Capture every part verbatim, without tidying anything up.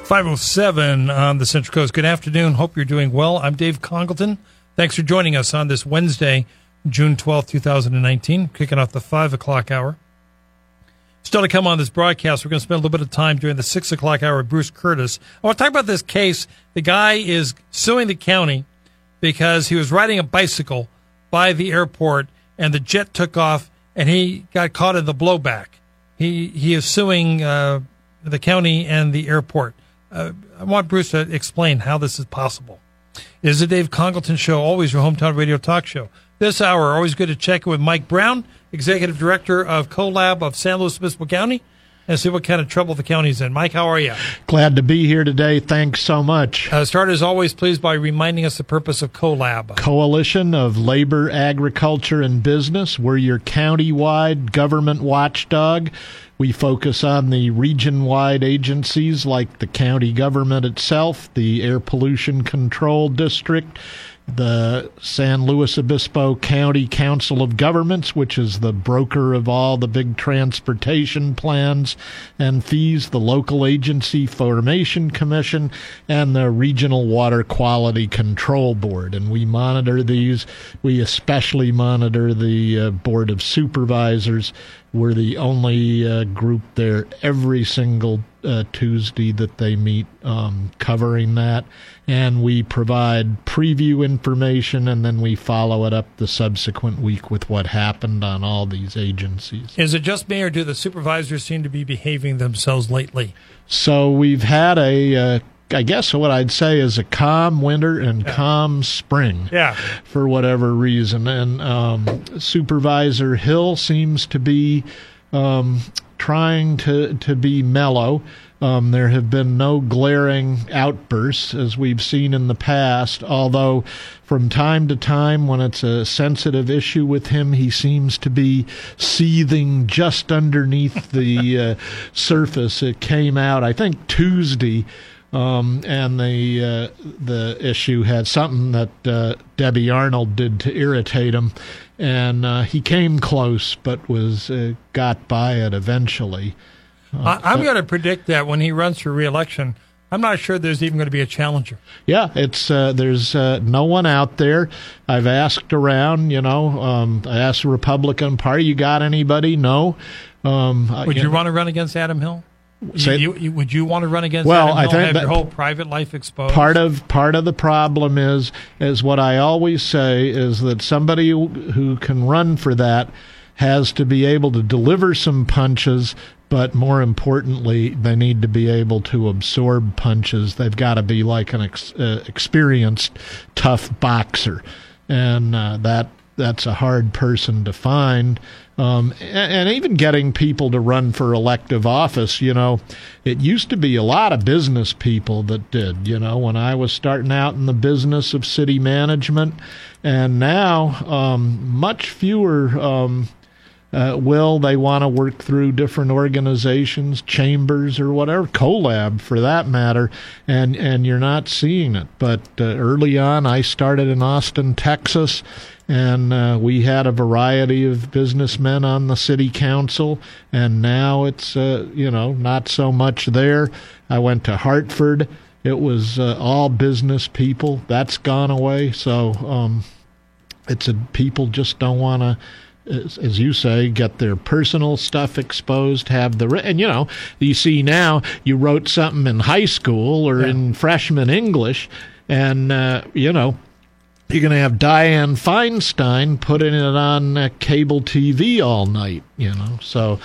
five oh seven on the Central Coast. Good afternoon. Hope you're doing well. I'm Dave Congleton. Thanks for joining us on this Wednesday, June twelfth, twenty nineteen, kicking off the five o'clock hour. Still to come on this broadcast, we're going to spend a little bit of time during the six o'clock hour with Bruce Curtis. I want to talk about this case. The guy is suing the county because he was riding a bicycle by the airport and the jet took off and he got caught in the blowback. He he is suing uh, the county and the airport. Uh, I want Bruce to explain how this is possible. It is the Dave Congleton Show, always your hometown radio talk show. This hour, always good to check in with Mike Brown, Executive Director of CoLab of San Luis Obispo County, and see what kind of trouble the county's in. Mike, how are you? Glad to be here today. Thanks so much. Uh, start, as always, please, by reminding us the purpose of CoLab. Coalition of Labor, Agriculture, and Business. We're your county-wide government watchdog. We focus on the region-wide agencies like the county government itself, the Air Pollution Control District, the San Luis Obispo County Council of Governments, which is the broker of all the big transportation plans and fees, the Local Agency Formation Commission, and the Regional Water Quality Control Board. And we monitor these. We especially monitor the uh, Board of Supervisors. We're the only uh, group there every single uh, Tuesday that they meet um, covering that. And we provide preview information, and then we follow it up the subsequent week with what happened on all these agencies. Is it just me, or do the supervisors seem to be behaving themselves lately? So we've had a, uh, I guess what I'd say is a calm winter and yeah. calm spring. Yeah. For whatever reason. And um, Supervisor Hill seems to be um, trying to, to be mellow. Um, there have been no glaring outbursts as we've seen in the past, although from time to time when it's a sensitive issue with him, he seems to be seething just underneath the uh, surface. It came out, I think, Tuesday, um, and the uh, the issue had something that uh, Debbie Arnold did to irritate him, and uh, he came close but was uh, got by it eventually. Uh, I'm going to predict that when he runs for re-election, I'm not sure there's even going to be a challenger. Yeah, it's uh, there's uh, no one out there. I've asked around, you know, um, I asked the Republican Party, you got anybody? No. Um, would you, you want to run against Adam Hill? Say, you, you, would you want to run against well, Adam Hill I think and have that your whole private life exposed? Part of part of the problem is is what I always say is that somebody who can run for that has to be able to deliver some punches, but more importantly, they need to be able to absorb punches. They've got to be like an ex- uh, experienced, tough boxer, and uh, that that's a hard person to find. Um, and, and even getting people to run for elective office, you know, it used to be a lot of business people that did, you know, when I was starting out in the business of city management, and now um, much fewer um Uh, will they want to work through different organizations, chambers, or whatever, CoLab for that matter, and and you're not seeing it. But uh, early on, I started in Austin, Texas, and uh, we had a variety of businessmen on the city council, and now it's, uh, you know, not so much there. I went to Hartford. It was uh, all business people. That's gone away. So um, it's a, people just don't want to, As, as you say, get their personal stuff exposed, have the, and you know, you see now, you wrote something in high school or yeah. in freshman English, and, uh, you know, you're going to have Dianne Feinstein putting it on uh, cable T V all night, you know, so.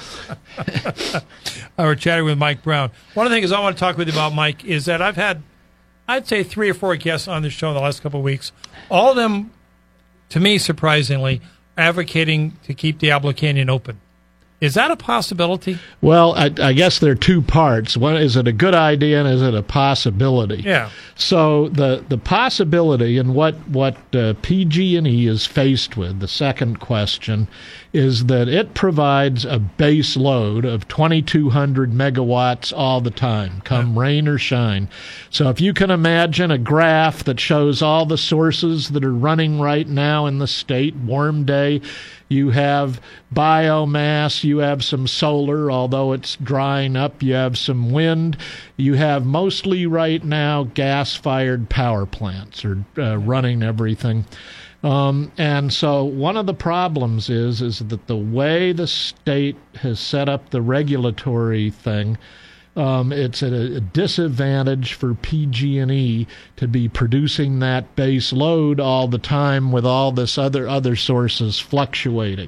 We're chatting with Mike Brown. One of the things I want to talk with you about, Mike, is that I've had, I'd say, three or four guests on this show in the last couple of weeks. All of them, to me, surprisingly, advocating to keep Diablo Canyon open. Is that a possibility? Well, I, I guess there are two parts. One, is it a good idea, and is it a possibility? Yeah. So the the possibility, and what what uh, P G and E is faced with, the second question, is that it provides a base load of twenty-two hundred megawatts all the time, come yeah. rain or shine. So if you can imagine a graph that shows all the sources that are running right now in the state, warm day, You have biomass, you have some solar, although it's drying up, you have some wind. You have mostly right now gas-fired power plants are uh, running everything. Um, and so one of the problems is, is that the way the state has set up the regulatory thing, Um, it's at a disadvantage for P G and E to be producing that base load all the time with all this other other sources fluctuating.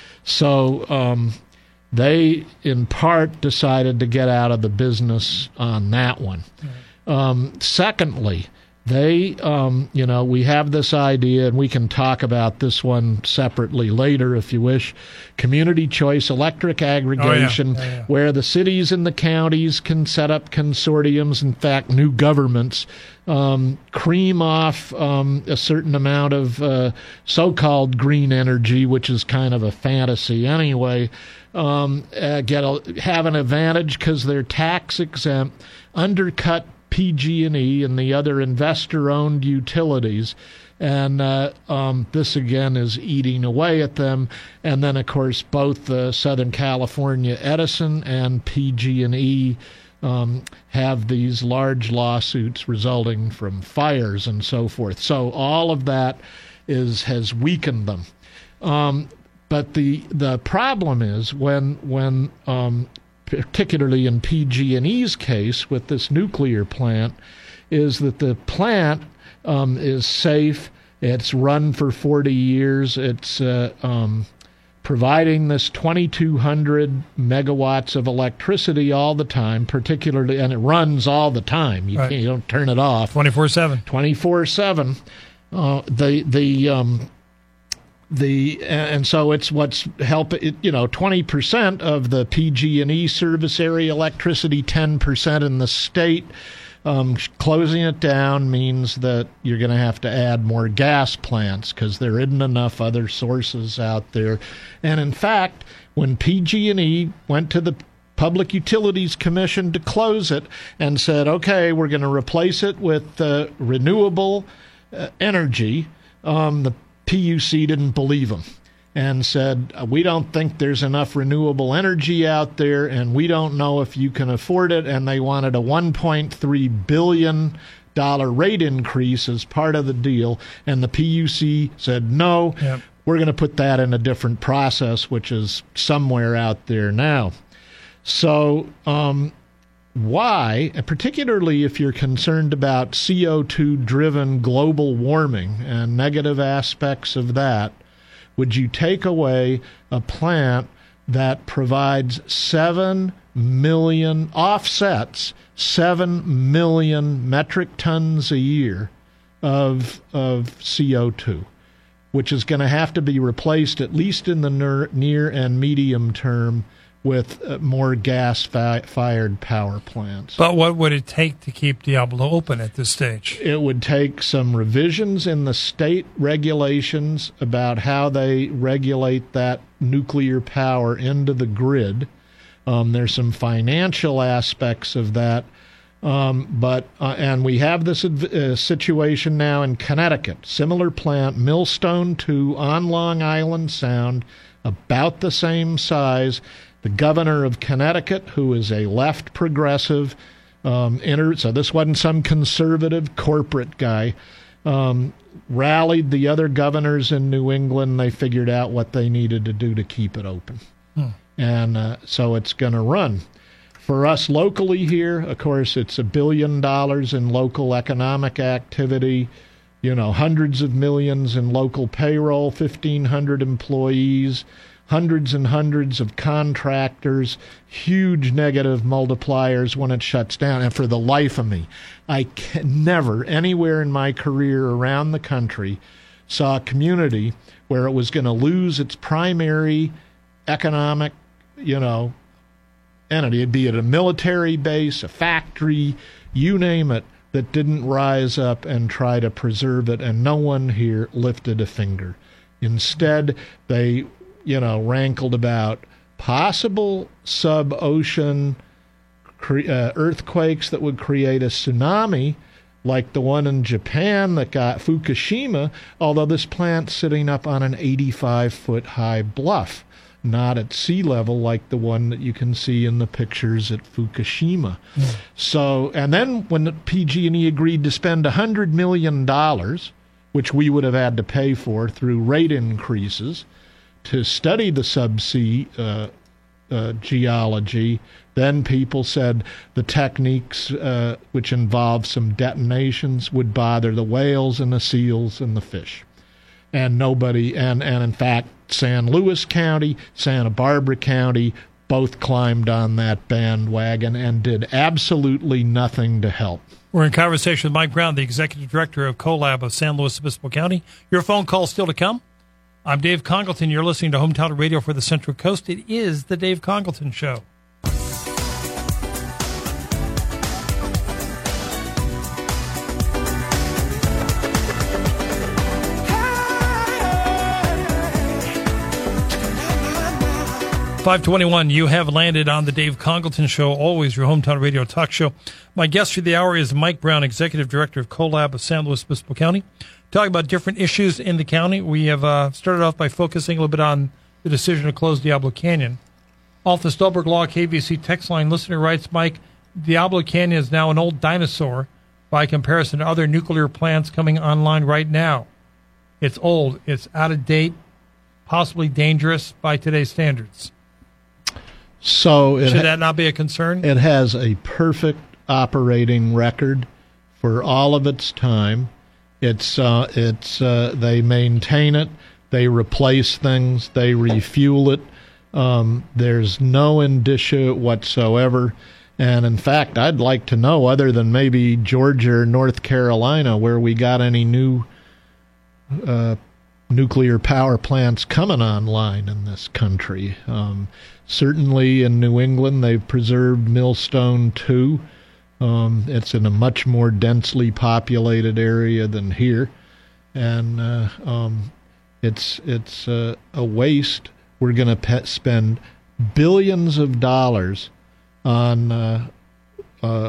So um, they, in part, decided to get out of the business on that one. Right. Um, secondly, they, um, you know, we have this idea, and we can talk about this one separately later if you wish, community choice electric aggregation, oh, yeah. Yeah, yeah. where the cities and the counties can set up consortiums, in fact, new governments, um, cream off um, a certain amount of uh, so-called green energy, which is kind of a fantasy anyway, um, uh, get a, have an advantage because they're tax exempt, undercut P G and E and the other investor-owned utilities, and uh, um, this again is eating away at them. And then, of course, both uh, Southern California Edison and P G and E um, have these large lawsuits resulting from fires and so forth. So all of that is has weakened them. Um, but the the problem is when when um, particularly in P G and E's case with this nuclear plant, is that the plant um, is safe. It's run for forty years. It's uh, um, providing this twenty-two hundred megawatts of electricity all the time, particularly, and it runs all the time. You, right. can't, you don't turn it off. twenty-four seven. twenty-four seven. Uh, the the um, The and so it's what's help it, you know, twenty percent of the P G and E service area electricity, ten percent in the state. Um, closing it down means that you're going to have to add more gas plants because there isn't enough other sources out there. And in fact, when P G and E went to the Public Utilities Commission to close it and said, okay, we're going to replace it with uh, renewable uh, energy, um, the P U C didn't believe them and said, we don't think there's enough renewable energy out there, and we don't know if you can afford it. And they wanted a one point three billion dollars rate increase as part of the deal. And the P U C said, no, yep. We're going to put that in a different process, which is somewhere out there now. So um, why, particularly if you're concerned about C O two driven global warming and negative aspects of that, would you take away a plant that provides seven million, offsets seven million metric tons a year of, of C O two, which is going to have to be replaced, at least in the near, near and medium term, with uh, more gas-fired power plants. But what would it take to keep Diablo open at this stage? It would take some revisions in the state regulations about how they regulate that nuclear power into the grid. Um, there's some financial aspects of that. Um, but uh, and we have this uh, situation now in Connecticut. Similar plant, Millstone two on Long Island Sound, about the same size. The governor of Connecticut, who is a left progressive, um, entered, so this wasn't some conservative corporate guy, um, rallied the other governors in New England. They figured out what they needed to do to keep it open. Hmm. And uh, so it's going to run. For us locally here, of course, it's a billion dollars in local economic activity, you know, hundreds of millions in local payroll, fifteen hundred employees, hundreds and hundreds of contractors, huge negative multipliers when it shuts down. And for the life of me, I can never, anywhere in my career around the country, saw a community where it was going to lose its primary economic, you know, entity, be it a military base, a factory, you name it, that didn't rise up and try to preserve it, and no one here lifted a finger. Instead, they you know, rankled about possible sub-ocean cre- uh, earthquakes that would create a tsunami, like the one in Japan that got Fukushima, although this plant's sitting up on an eighty-five foot high bluff, not at sea level like the one that you can see in the pictures at Fukushima. Mm. So, and then when the P G and E agreed to spend one hundred million dollars, which we would have had to pay for through rate increases, to study the subsea uh, uh, geology, then people said the techniques, uh, which involve some detonations, would bother the whales and the seals and the fish. And nobody, and, and in fact, San Luis County, Santa Barbara County, both climbed on that bandwagon and did absolutely nothing to help. We're in conversation with Mike Brown, the Executive Director of CoLab of San Luis Obispo County. Your phone call still to come. I'm Dave Congleton. You're listening to Hometown Radio for the Central Coast. It is the Dave Congleton Show. five twenty-one, you have landed on the Dave Congleton Show, always your hometown radio talk show. My guest for the hour is Mike Brown, Executive Director of CoLab of San Luis Obispo County. Talking about different issues in the county. We have uh, started off by focusing a little bit on the decision to close Diablo Canyon. Off the Stolberg Law K V C text line, listener writes, Mike, Diablo Canyon is now an old dinosaur by comparison to other nuclear plants coming online right now. It's old, it's out of date, possibly dangerous by today's standards. So it Should ha- that not be a concern? It has a perfect operating record for all of its time. It's uh, it's uh, they maintain it, they replace things, they refuel it. Um, there's no indicia whatsoever. And in fact, I'd like to know, other than maybe Georgia or North Carolina, where we got any new uh, nuclear power plants coming online in this country. Um, certainly in New England, they've preserved Millstone two. Um, it's in a much more densely populated area than here, and uh, um, it's it's uh, a waste. We're going to pe- spend billions of dollars on uh, uh,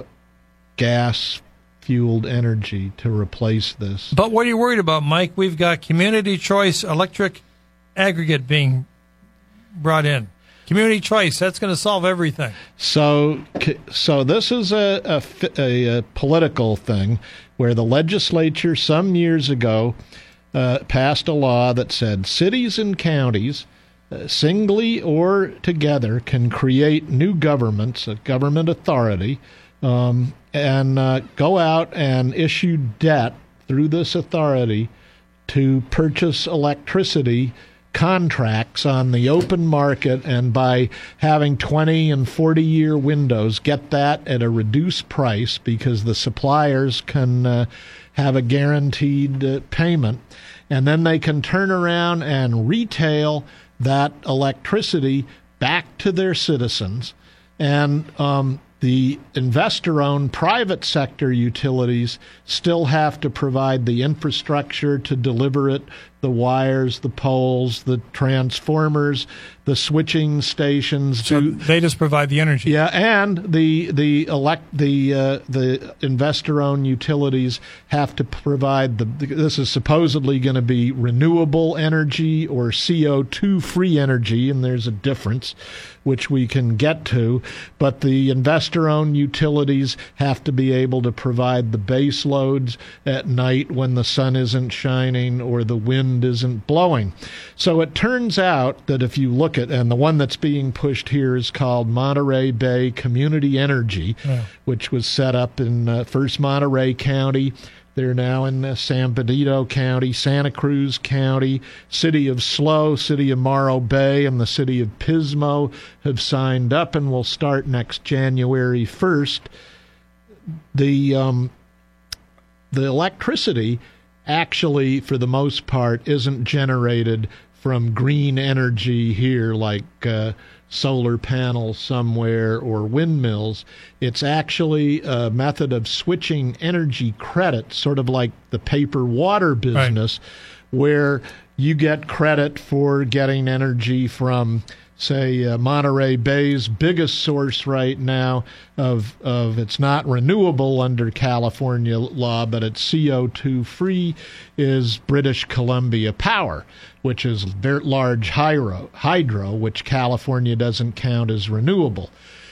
gas-fueled energy to replace this. But what are you worried about, Mike? We've got community choice electric aggregate being brought in. Community choice, that's going to solve everything. So so this is a, a, a, a political thing where the legislature some years ago uh, passed a law that said cities and counties, uh, singly or together, can create new governments, a government authority, um, and uh, go out and issue debt through this authority to purchase electricity contracts on the open market, and by having twenty and forty year windows, get that at a reduced price because the suppliers can uh, have a guaranteed uh, payment, and then they can turn around and retail that electricity back to their citizens. And um, the investor-owned private sector utilities still have to provide the infrastructure to deliver it, the wires, the poles, the transformers, the switching stations. So to, they just provide the energy. Yeah, and the the elect the uh, the investor-owned utilities have to provide the. This is supposedly going to be renewable energy or C O two free energy, and there's a difference, which we can get to. But the investor-owned utilities have to be able to provide the base loads at night when the sun isn't shining or the wind isn't blowing. So it turns out that if you look at, and the one that's being pushed here is called Monterey Bay Community Energy, yeah. which was set up in uh, first Monterey County. They're now in uh, San Benito County, Santa Cruz County, City of SLO, City of Morro Bay, and the City of Pismo have signed up and will start next January first. The um, the electricity actually, for the most part, isn't generated from green energy here like uh, solar panels somewhere or windmills. It's actually a method of switching energy credit, sort of like the paper water business, right, where you get credit for getting energy from say uh, Monterey Bay's biggest source right now of of it's not renewable under California law, but it's C O two free, is British Columbia Power, which is very large hydro, hydro, which California doesn't count as renewable.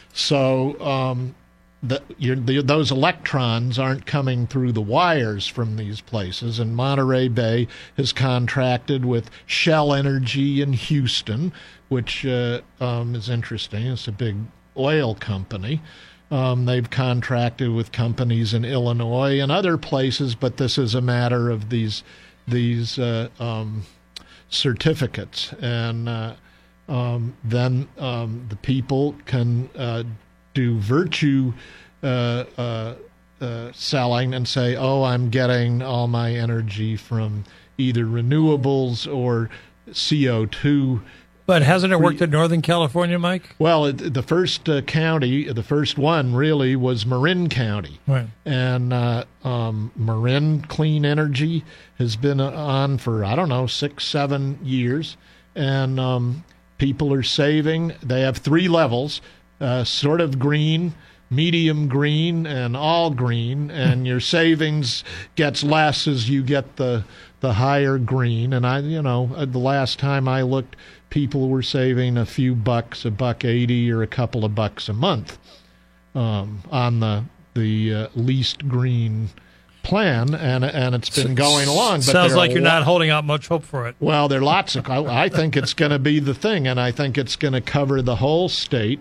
So um, the, you're, the, those electrons aren't coming through the wires from these places, and Monterey Bay has contracted with Shell Energy in Houston, which uh, um, is interesting. It's a big oil company. Um, they've contracted with companies in Illinois and other places, but this is a matter of these these uh, um, certificates, and uh, um, then um, the people can uh, do virtue uh, uh, uh, selling and say, "Oh, I'm getting all my energy from either renewables or C O two." But hasn't it worked in Northern California, Mike? Well, it, the first uh, county, the first one really was Marin County. Right. And uh, um, Marin Clean Energy has been on for, I don't know, six, seven years. And um, people are saving. They have three levels, uh, sort of green, medium green, and all green. And your savings gets less as you get the the higher green. And I, you know, the last time I looked, people were saving a few bucks, a buck eighty or a couple of bucks a month um, on the the uh, least green plan, and and it's been going along. But sounds like you're lo- not holding out much hope for it. Well, there are lots of. I, I think it's going to be the thing, and I think it's going to cover the whole state.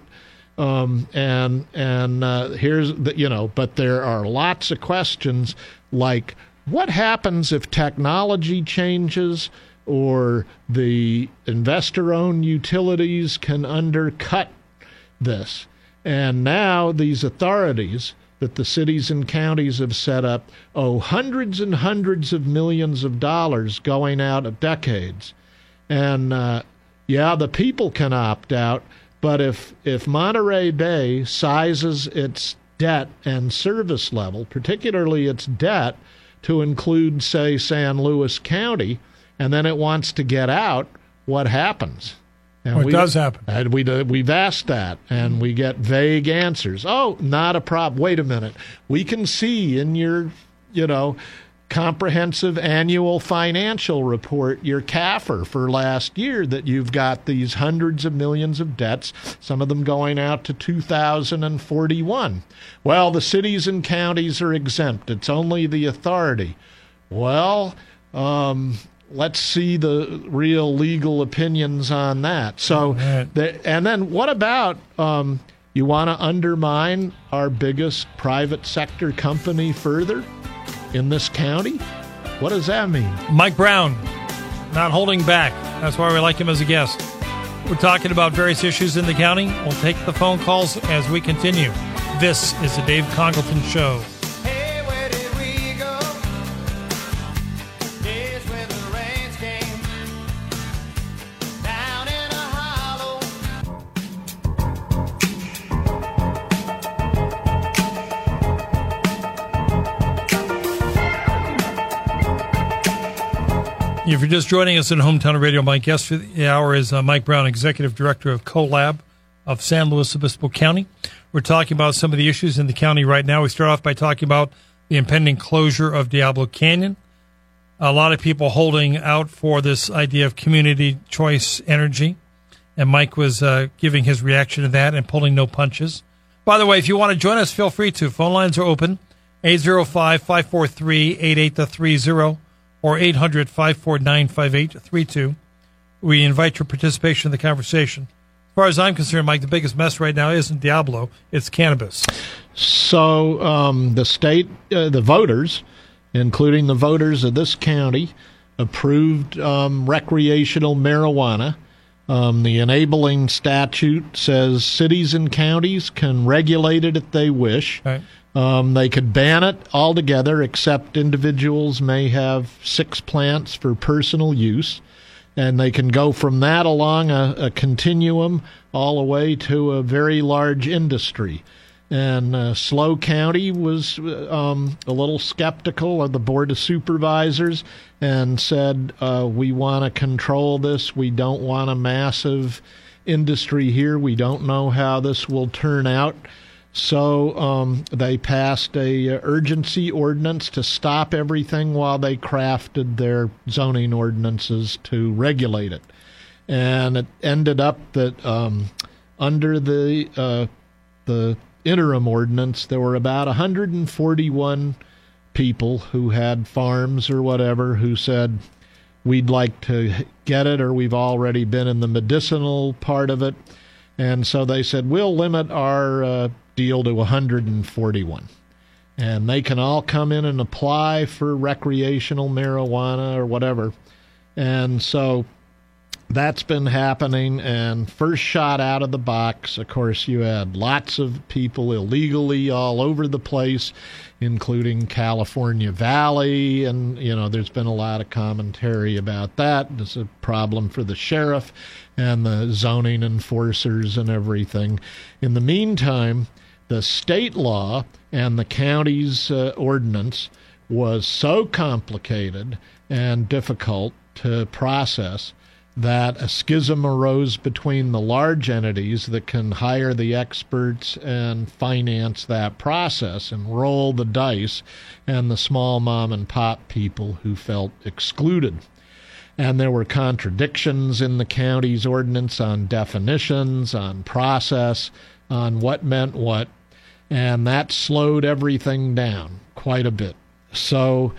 Um, and and uh, here's the, you know, but there are lots of questions like, what happens if technology changes, or the investor-owned utilities can undercut this? And now these authorities that the cities and counties have set up owe hundreds and hundreds of millions of dollars going out of decades. And, uh, yeah, the people can opt out, but if, if Monterey Bay sizes its debt and service level, particularly its debt, to include, say, San Luis County, and then it wants to get out, what happens? And What we, does happen? And we, we've asked that, and we get vague answers. Oh, not a problem. Wait a minute. We can see in your, you know, comprehensive annual financial report, your C A F R for last year, that you've got these hundreds of millions of debts, some of them going out to two thousand forty-one. Well, the cities and counties are exempt. It's only the authority. Well, um... let's see the real legal opinions on that. So, right. the, and then what about um, you want to undermine our biggest private sector company further in this county? What does that mean? Mike Brown, not holding back. That's why we like him as a guest. We're talking about various issues in the county. We'll take the phone calls as we continue. This is the Dave Congleton Show. If you're just joining us in Hometown Radio, my guest for the hour is uh, Mike Brown, Executive Director of CoLab of San Luis Obispo County. We're talking about some of the issues in the county right now. We start off by talking about the impending closure of Diablo Canyon. A lot of people holding out for this idea of community choice energy, and Mike was uh, giving his reaction to that and pulling no punches. By the way, if you want to join us, feel free to. Phone lines are open, eight oh five, five four three, eight eight three oh. or eight hundred, five four nine, five eight three two. We invite your participation in the conversation. As far as I'm concerned, Mike, the biggest mess right now isn't Diablo, it's cannabis. So um, the state, uh, the voters, including the voters of this county, approved um, recreational marijuana. Um, the enabling statute says cities and counties can regulate it if they wish. Right. Um, they could ban it altogether, except individuals may have six plants for personal use. And they can go from that along a, a continuum all the way to a very large industry. And uh, SLO County was um, a little skeptical of the Board of Supervisors and said, uh, we want to control this. We don't want a massive industry here. We don't know how this will turn out. So um, they passed a uh, urgency ordinance to stop everything while they crafted their zoning ordinances to regulate it. And it ended up that um, under the uh, the interim ordinance, there were about one hundred forty-one people who had farms or whatever who said, we'd like to get it, or we've already been in the medicinal part of it. And so they said, we'll limit our uh, deal to one hundred forty-one. And they can all come in and apply for recreational marijuana or whatever. And so that's been happening. And first shot out of the box, of course, you had lots of people illegally all over the place, including California Valley. And, you know, there's been a lot of commentary about that. It's a problem for the sheriff and the zoning enforcers and everything. In the meantime, the state law and the county's uh, ordinance was so complicated and difficult to process that a schism arose between the large entities that can hire the experts and finance that process and roll the dice, and the small mom and pop people who felt excluded. And there were contradictions in the county's ordinance on definitions, on process, on what meant what, and that slowed everything down quite a bit. So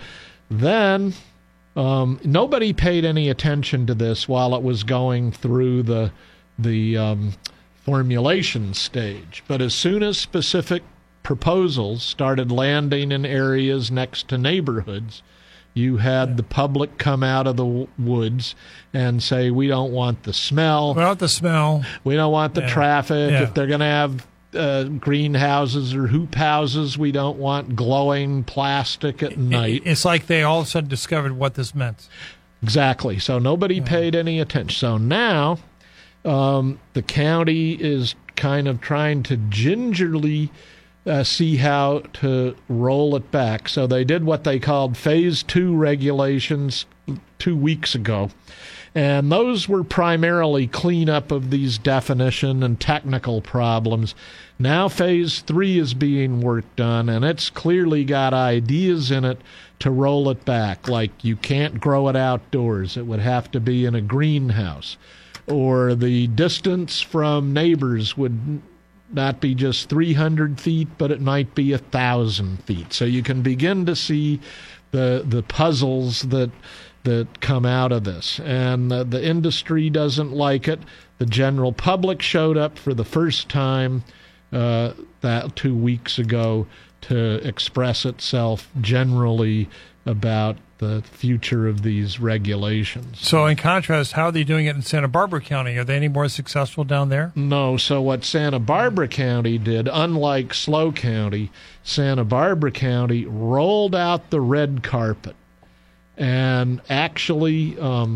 then Um, nobody paid any attention to this while it was going through the the um, formulation stage. But as soon as specific proposals started landing in areas next to neighborhoods, you had the public come out of the w- woods and say, we don't want the smell. We don't want the smell. We don't want the yeah. traffic. Yeah. If they're going to have Uh, greenhouses or hoop houses, we don't want glowing plastic at night. It's like they all of a sudden discovered what this meant. Exactly. So nobody yeah. paid any attention. So now um, the county is kind of trying to gingerly uh, see how to roll it back. So they did what they called phase two regulations two weeks ago. And those were primarily cleanup of these definition and technical problems. Now phase three is being worked on, and it's clearly got ideas in it to roll it back. Like you can't grow it outdoors. It would have to be in a greenhouse. Or the distance from neighbors would not be just three hundred feet, but it might be one thousand feet. So you can begin to see the the puzzles that that come out of this. And the, the industry doesn't like it. The general public showed up for the first time uh, that two weeks ago to express itself generally about the future of these regulations. So in contrast, how are they doing it in Santa Barbara County? Are they any more successful down there? No. So what Santa Barbara County did, unlike SLO County, Santa Barbara County rolled out the red carpet and actually um,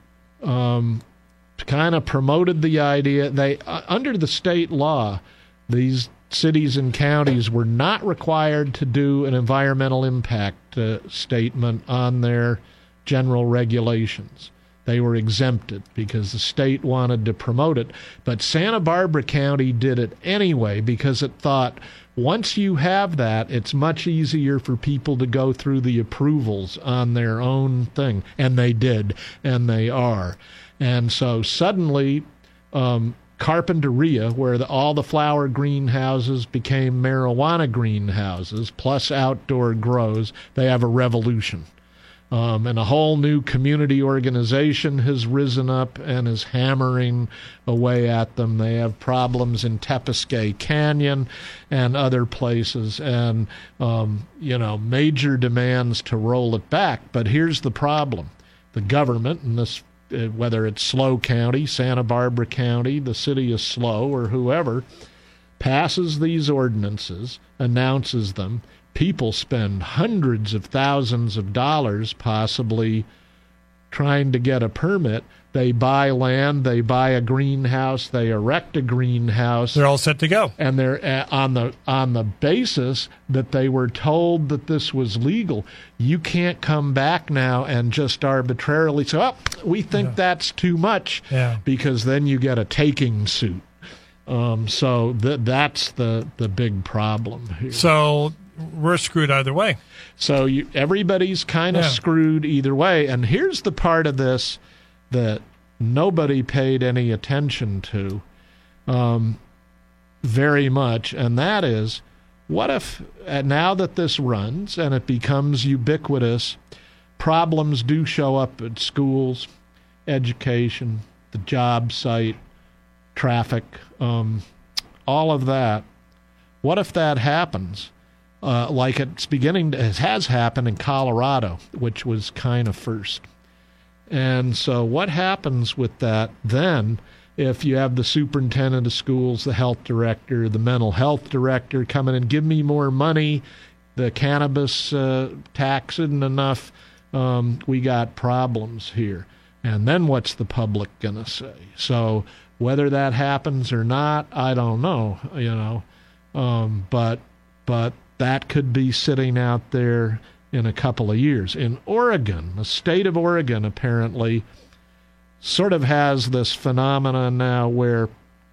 um, kind of promoted the idea. They uh, under the state law, these cities and counties were not required to do an environmental impact uh, statement on their general regulations. They were exempted because the state wanted to promote it. But Santa Barbara County did it anyway because it thought, once you have that, it's much easier for people to go through the approvals on their own thing. And they did, and they are. And so suddenly, um, Carpinteria, where the, all the flower greenhouses became marijuana greenhouses, plus outdoor grows, they have a revolution. Um, and a whole new community organization has risen up and is hammering away at them. They have problems in Tepesquay Canyon and other places, and um, you know, major demands to roll it back. But here's the problem: the government, and this, uh, whether it's SLO County, Santa Barbara County, the city of SLO, or whoever, passes these ordinances, announces them. People spend hundreds of thousands of dollars possibly trying to get a permit. They buy land, they buy a greenhouse, they erect a greenhouse. They're all set to go. And they're uh, on the on the basis that they were told that this was legal. You can't come back now and just arbitrarily say, oh, we think yeah. that's too much, yeah. because then you get a taking suit. Um, so th- that's the, the big problem here. So we're screwed either way. So you, everybody's kind of yeah. screwed either way. And here's the part of this that nobody paid any attention to um, very much, and that is, what if, uh, now that this runs and it becomes ubiquitous, problems do show up at schools, education, the job site, traffic, um, all of that. What if that happens, uh, like it's beginning to, it has happened in Colorado, which was kind of first. And so what happens with that then if you have the superintendent of schools, the health director, the mental health director come in and give me more money, the cannabis uh, tax isn't enough, um, we got problems here. And then what's the public going to say? So whether that happens or not, I don't know, you know. Um, but but that could be sitting out there in a couple of years. In Oregon, the state of Oregon apparently sort of has this phenomenon now where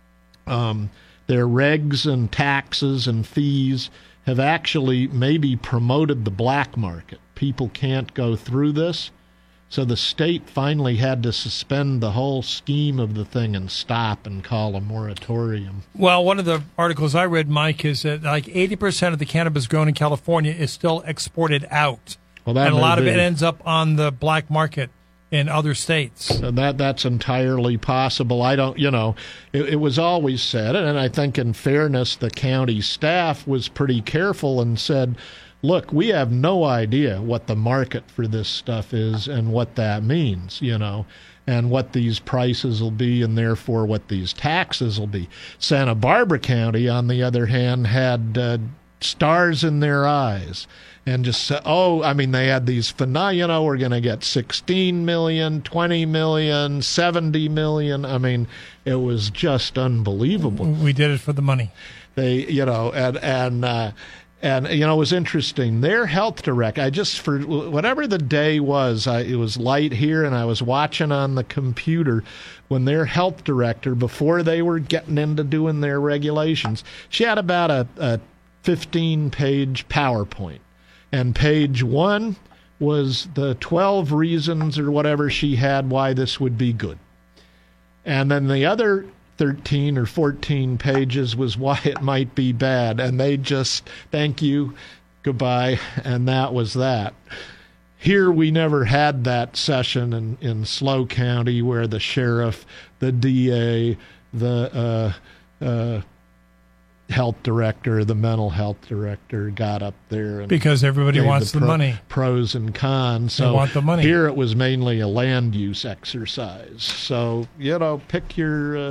um, their regs and taxes and fees have actually maybe promoted the black market. People can't go through this. So the state finally had to suspend the whole scheme of the thing and stop and call a moratorium. Well, one of the articles I read, Mike, is that like eighty percent of the cannabis grown in California is still exported out. Well, that and a lot be. of it ends up on the black market in other states. And that that's entirely possible. I don't, you know, it, it was always said, and I think in fairness, the county staff was pretty careful and said, look, we have no idea what the market for this stuff is and what that means, you know, and what these prices will be and therefore what these taxes will be. Santa Barbara County, on the other hand, had uh, stars in their eyes and just said, oh, I mean, they had these phenomena, you know, we're going to get sixteen million, twenty million, seventy million. I mean, it was just unbelievable. We did it for the money. They, you know, and, and, uh, And, you know, it was interesting. Their health director, I just, for whatever the day was, I, it was light here, and I was watching on the computer when their health director, before they were getting into doing their regulations, she had about a, a fifteen-page PowerPoint. And page one was the twelve reasons or whatever she had why this would be good. And then the other thirteen or fourteen pages was why it might be bad, and they just thank you, goodbye, and that was that. Here we never had that session in, in SLO County where the sheriff, the D A, the uh, uh, health director, the mental health director got up there and because everybody wants the, the pro- money, pros and cons. So they want the money. Here it was mainly a land use exercise. So you know, pick your uh,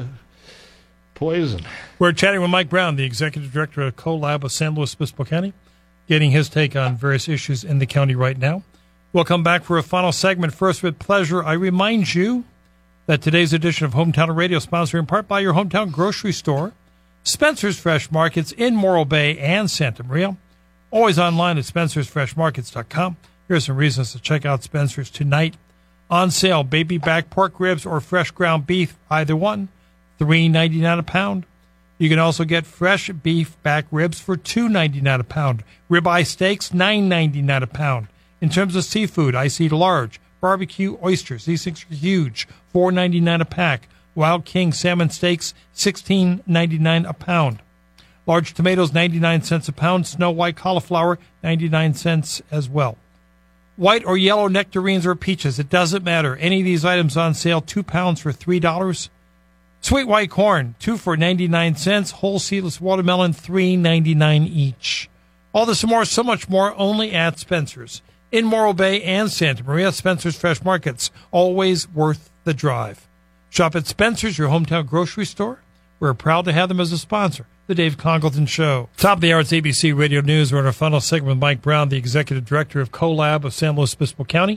poison. We're chatting with Mike Brown, the executive director of CoLab of San Luis Obispo County, getting his take on various issues in the county right now. We'll come back for a final segment. First, with pleasure, I remind you that today's edition of Hometown Radio is sponsored in part by your hometown grocery store, Spencer's Fresh Markets in Morro Bay and Santa Maria. Always online at spencers fresh markets dot com. Here are some reasons to check out Spencer's tonight. On sale, baby back pork ribs or fresh ground beef, either one, three ninety-nine a pound. You can also get fresh beef back ribs for two ninety-nine a pound. Ribeye steaks, nine ninety-nine a pound. In terms of seafood, I see large barbecue oysters. These things are huge, four ninety-nine a pack. Wild King salmon steaks, sixteen ninety-nine a pound. Large tomatoes, ninety-nine cents a pound. Snow White cauliflower, ninety-nine cents as well. White or yellow nectarines or peaches, it doesn't matter. Any of these items on sale, two pounds for three dollars. Sweet white corn, two for ninety-nine cents. Whole seedless watermelon, three ninety-nine each. All this and more, so much more, only at Spencer's. In Morro Bay and Santa Maria, Spencer's Fresh Markets, always worth the drive. Shop at Spencer's, your hometown grocery store. We're proud to have them as a sponsor. The Dave Congleton Show. Top of the hour, it's A B C Radio News. We're in our final segment with Mike Brown, the Executive Director of CoLab of San Luis Obispo County.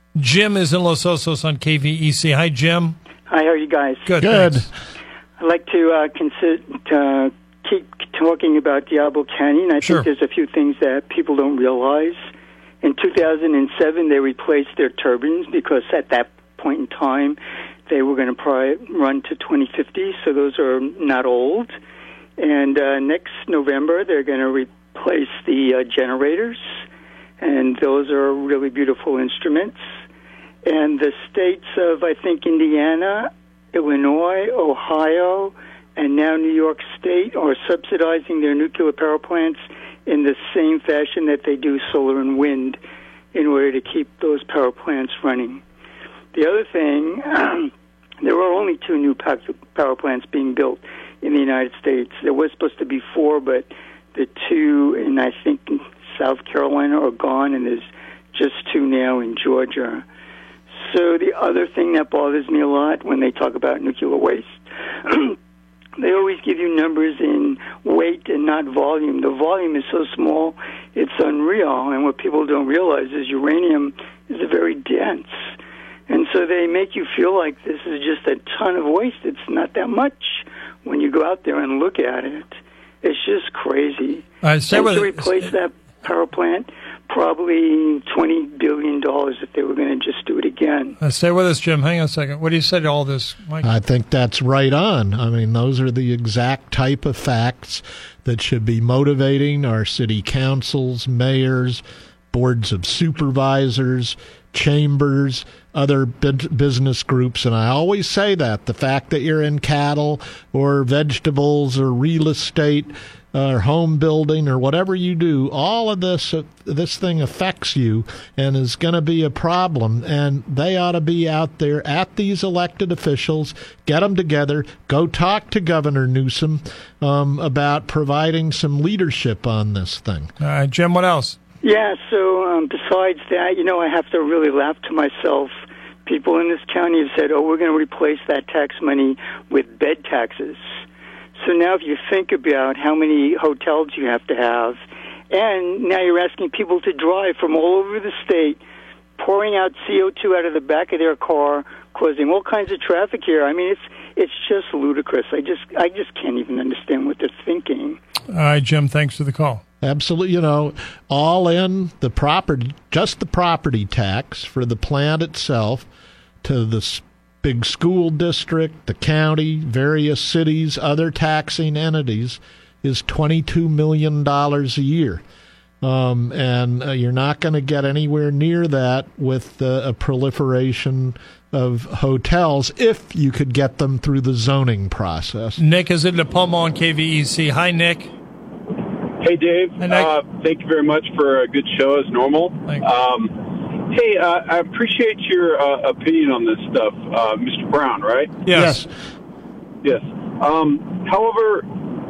Jim is in Los Osos on K V E C. Hi, Jim. Hi, how are you guys? Good. Good. Thanks. I'd like to uh, consider, uh, keep talking about Diablo Canyon. I Sure. think there's a few things that people don't realize. In two thousand seven, they replaced their turbines because at that point in time, they were going to probably run to twenty fifty, so those are not old. And uh, next November, they're going to replace the uh, generators, and those are really beautiful instruments. And the states of, I think, Indiana, Illinois, Ohio, and now New York State are subsidizing their nuclear power plants in the same fashion that they do solar and wind in order to keep those power plants running. The other thing, um, there are only two new power plants being built in the United States. There was supposed to be four, but the two in, I think, South Carolina are gone, and there's just two now in Georgia. So the other thing that bothers me a lot when they talk about nuclear waste, they always give you numbers in weight and not volume. The volume is so small, it's unreal. And what people don't realize is uranium is very dense. And so they make you feel like this is just a ton of waste. It's not that much when you go out there and look at it. It's just crazy. Uh, stay and with to it. replace that power plant, probably twenty billion dollars if they were going to just do it again. Uh, stay with us, Jim. Hang on a second. What do you say to all this, Mike? I think that's right on. I mean, those are the exact type of facts that should be motivating our city councils, mayors, boards of supervisors, chambers, other business groups. And I always say that the fact that you're in cattle or vegetables or real estate or home building or whatever you do, all of this uh, this thing affects you and is going to be a problem. And they ought to be out there at these elected officials, get them together, go talk to Governor Newsom um, about providing some leadership on this thing. All right, Jim, what else? Yeah, so um, besides that, you know, I have to really laugh to myself. People in this county have said, oh, we're going to replace that tax money with bed taxes. So now if you think about how many hotels you have to have, and now you're asking people to drive from all over the state, pouring out C O two out of the back of their car, causing all kinds of traffic here. I mean, it's it's just ludicrous. I just I just can't even understand what they're thinking. All right, Jim, thanks for the call. Absolutely. You know, all in the property, just the property tax for the plant itself to the big school district, the county, various cities, other taxing entities is twenty-two million dollars a year. Um, and uh, you're not going to get anywhere near that with uh, a proliferation of hotels if you could get them through the zoning process. Nick is in Napomo on K V E C. Hi, Nick. Hey, Dave. Hey, Nick. Uh, thank you very much for a good show, as normal. Thanks. Um, hey, uh, I appreciate your uh, opinion on this stuff, uh, Mister Brown, right? Yes. Yes. Um, however,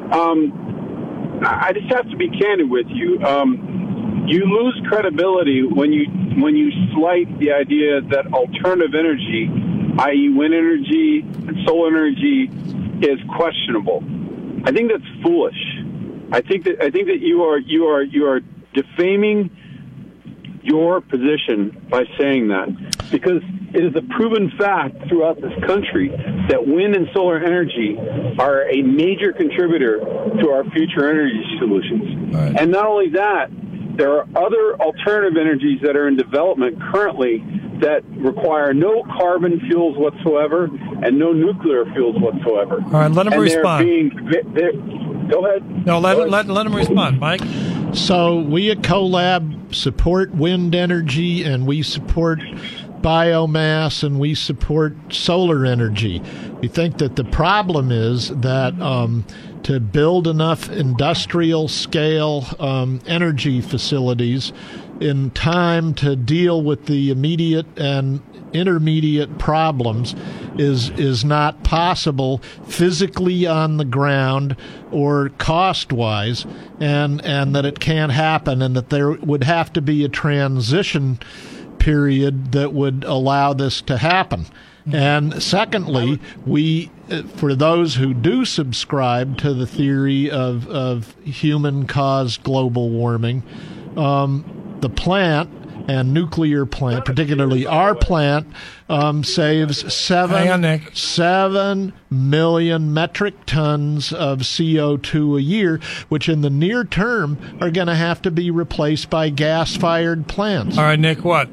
um, I just have to be candid with you. Um, you lose credibility when you when you slight the idea that alternative energy, that is wind energy and solar energy, is questionable. I think that's foolish. I think that I think that you are you are you are defaming your position by saying that, because it is a proven fact throughout this country that wind and solar energy are a major contributor to our future energy solutions. Right. And not only that, there are other alternative energies that are in development currently that require no carbon fuels whatsoever and no nuclear fuels whatsoever. All right, let him and respond. They're being, they're, go ahead. No, let, Go ahead. let, let him respond, Mike. So we at CoLab support wind energy, and we support biomass, and we support solar energy. We think that the problem is that um, to build enough industrial scale um, energy facilities in time to deal with the immediate and intermediate problems is is not possible physically on the ground or cost-wise, and and that it can't happen, and that there would have to be a transition period that would allow this to happen. And secondly, we, for those who do subscribe to the theory of, of human-caused global warming, um, the plant and nuclear plant, particularly our plant, um, saves seven, Hang on, Nick. seven million metric tons of C O two a year, which in the near term are going to have to be replaced by gas-fired plants. All right, Nick, what?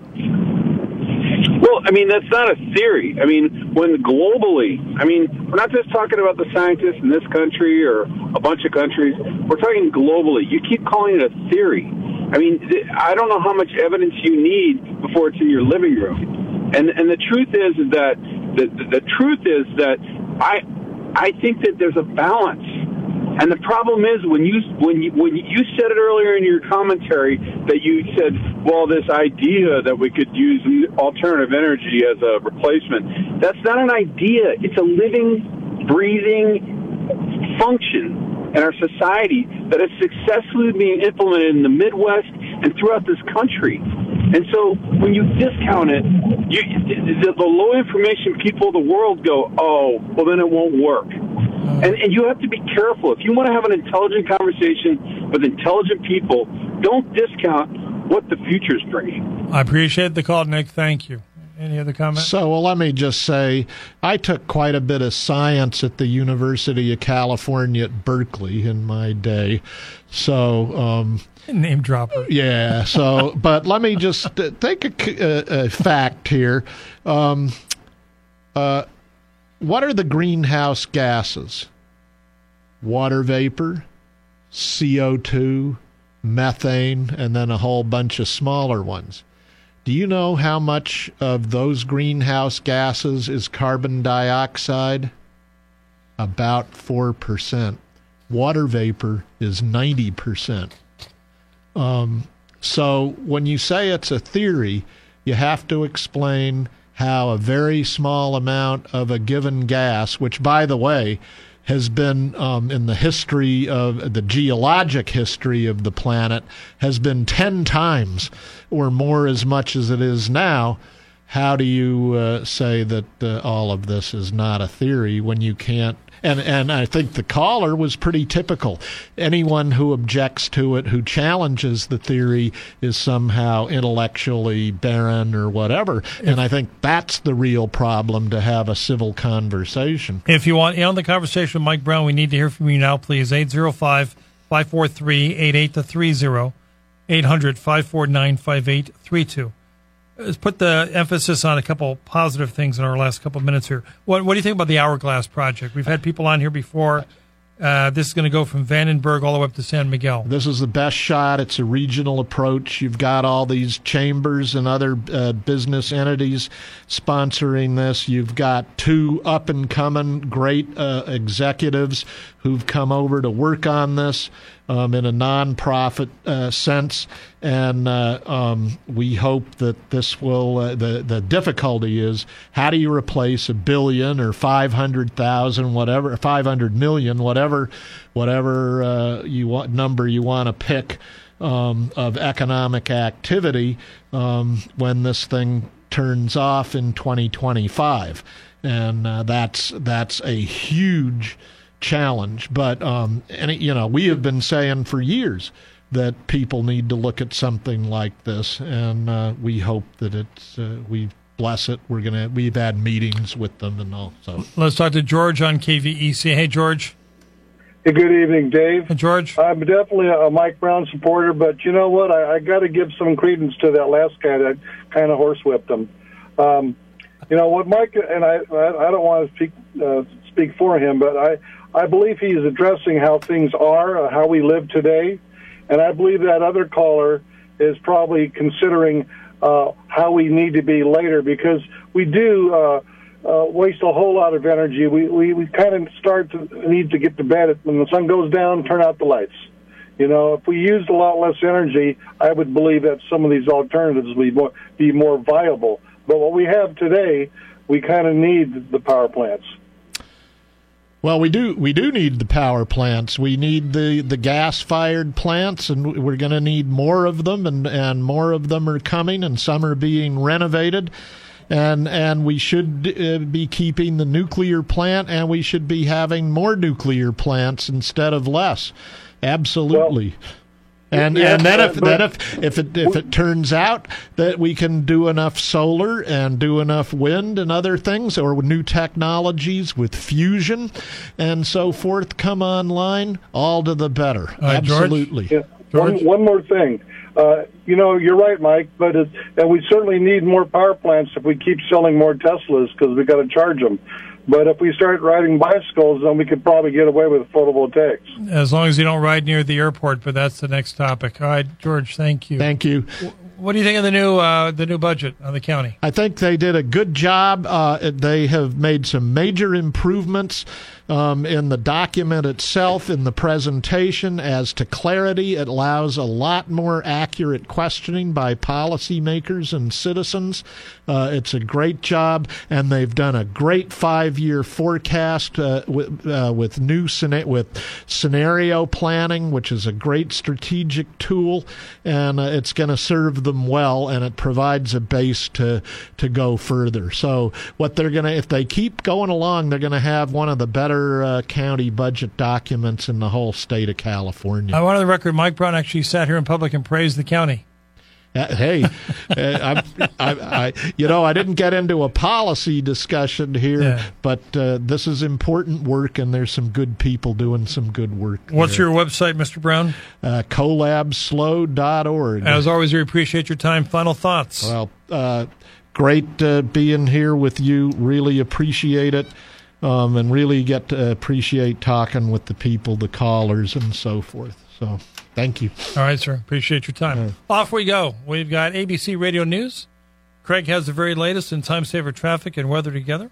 Well, I mean, that's not a theory. I mean, when globally, I mean, we're not just talking about the scientists in this country or a bunch of countries. We're talking globally. You keep calling it a theory. I mean, th- I don't know how much evidence you need before it's in your living room. And and the truth is, is that the, the, the truth is that I I think that there's a balance. And the problem is when you when you when you said it earlier in your commentary that you said, well, this idea that we could use alternative energy as a replacement, that's not an idea. It's a living, breathing function in our society that is successfully being implemented in the Midwest and throughout this country. And so when you discount it, you, the, the low information people of the world go, oh, well, then it won't work. And, and you have to be careful. If you want to have an intelligent conversation with intelligent people, don't discount what the future's bringing. I appreciate the call, Nick. Thank you. Any other comments? So, well, let me just say, I took quite a bit of science at the University of California at Berkeley in my day. So, um, name dropper. Yeah. So, but let me just uh, take a, a, a fact here. Um, uh, what are the greenhouse gases? Water vapor, C O two, methane, and then a whole bunch of smaller ones. Do you know how much of those greenhouse gases is carbon dioxide? About four percent. Water vapor is ninety percent. Um, so when you say it's a theory, you have to explain how a very small amount of a given gas, which, by the way, has been um, in the history of the geologic history of the planet, has been ten times or more as much as it is now. How do you uh, say that uh, all of this is not a theory when you can't? And and I think the caller was pretty typical. Anyone who objects to it, who challenges the theory, is somehow intellectually barren or whatever. And I think that's the real problem, to have a civil conversation. If you want in on the conversation with Mike Brown, we need to hear from you now, please. eight zero five, five four three, eight eight three zero, eight hundred, five four nine, five eight three two. Let's put the emphasis on a couple positive things in our last couple of minutes here. What, what do you think about the Hourglass Project? We've had people on here before. Uh, this is going to go from Vandenberg all the way up to San Miguel. This is the best shot. It's a regional approach. You've got all these chambers and other uh, business entities sponsoring this. You've got two up-and-coming great uh, executives who've come over to work on this um, in a nonprofit uh, sense. And uh, um, we hope that this will, uh, the, the difficulty is, how do you replace a billion or five hundred thousand, whatever, five hundred million, whatever, whatever uh, you want, number you want to pick um, of economic activity um, when this thing turns off in twenty twenty-five. And uh, that's that's a huge challenge. But, um, and, you know, we have been saying for years that people need to look at something like this, and uh, we hope that it's uh, we bless it. We're gonna we've had meetings with them and all. So let's talk to George on K V E C. Hey, George. Hey, good evening, Dave. Hey, George. I'm definitely a Mike Brown supporter, but you know what? I, I got to give some credence to that last guy that kind of horsewhipped him. Um, you know what, Mike? And I I don't want to speak uh, speak for him, but I I believe he is addressing how things are, uh, how we live today. And I believe that other caller is probably considering uh, how we need to be later, because we do uh, uh, waste a whole lot of energy. We we, we kind of start to need to get to bed when the sun goes down, turn out the lights. You know, if we used a lot less energy, I would believe that some of these alternatives would be more, be more viable. But what we have today, we kind of need the power plants. Well, we do we do need the power plants. We need the, the gas-fired plants, and we're going to need more of them, and, and more of them are coming, and some are being renovated. And and we should uh, be keeping the nuclear plant, and we should be having more nuclear plants instead of less. Absolutely. Well, And Yeah, and then if but- then if if it if it turns out that we can do enough solar and do enough wind and other things, or new technologies with fusion and so forth come online, all to the better. right, George? Absolutely. Yeah. George? One, one more thing. Uh, you know, you're right, Mike, but it, and we certainly need more power plants if we keep selling more Teslas because we got to charge them. But if we start riding bicycles, then we could probably get away with photovoltaics. As long as you don't ride near the airport, but that's the next topic. All right, George, thank you. Thank you. What do you think of the new uh, the new budget on the county? I think they did a good job. Uh, they have made some major improvements um, in the document itself, in the presentation. As to clarity, it allows a lot more accurate questioning by policymakers and citizens. Uh, it's a great job, and they've done a great five-year forecast uh, with, uh, with new scena- with scenario planning, which is a great strategic tool, and uh, it's going to serve them well, and it provides a base to to go further. So what they're going to, if they keep going along, they're going to have one of the better uh, county budget documents in the whole state of California. I want the record, Mike Brown actually sat here in public and praised the county. Uh, hey, uh, I, I, I, you know, I didn't get into a policy discussion here, Yeah. but uh, this is important work, and there's some good people doing some good work. What's there. your website, Mister Brown? Uh, collabslow dot org. As always, we appreciate your time. Final thoughts. Well, uh, great uh, being here with you. Really appreciate it, um, and really get to appreciate talking with the people, the callers, and so forth. So, thank you. All right, sir. Appreciate your time. All right. Off we go. We've got A B C Radio News. Craig has the very latest in time saver traffic and weather together.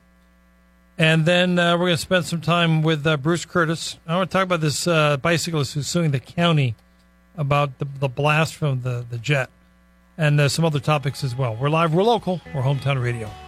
And then uh, we're going to spend some time with uh, Bruce Curtis. I want to talk about this uh, bicyclist who's suing the county about the, the blast from the, the jet, and uh, some other topics as well. We're live, we're local, we're Hometown Radio.